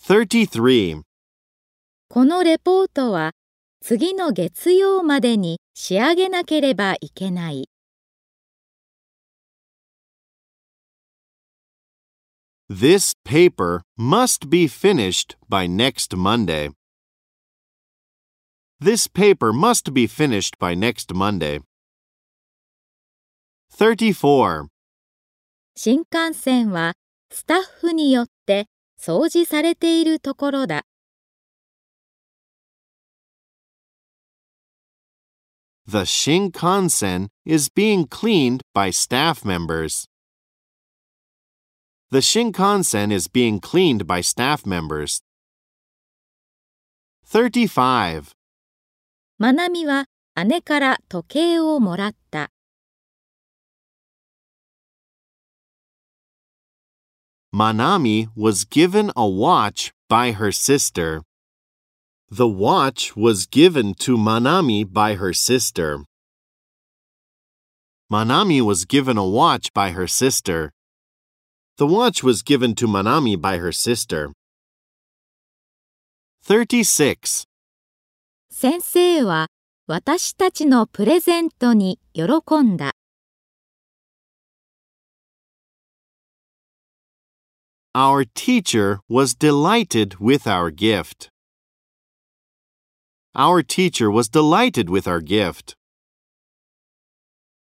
33. このレポートは次の月曜までに仕上げなければいけない。 This paper must be finished by next Monday. This paper must be finished by next Monday. 34. 新幹線はスタッフによって掃除されているところだ。 The Shinkansen is being cleaned by staff members. The Shinkansen is being cleaned by staff members. 35. まなみは姉から時計をもらった。 Manami was given a watch by her sister. The watch was given to Manami by her sister. Manami was given a watch by her sister. The watch was given to Manami by her sister. 36. 先生は私たちのプレゼントに喜んだ。 Our teacher was delighted with our gift. Our teacher was delighted with our gift.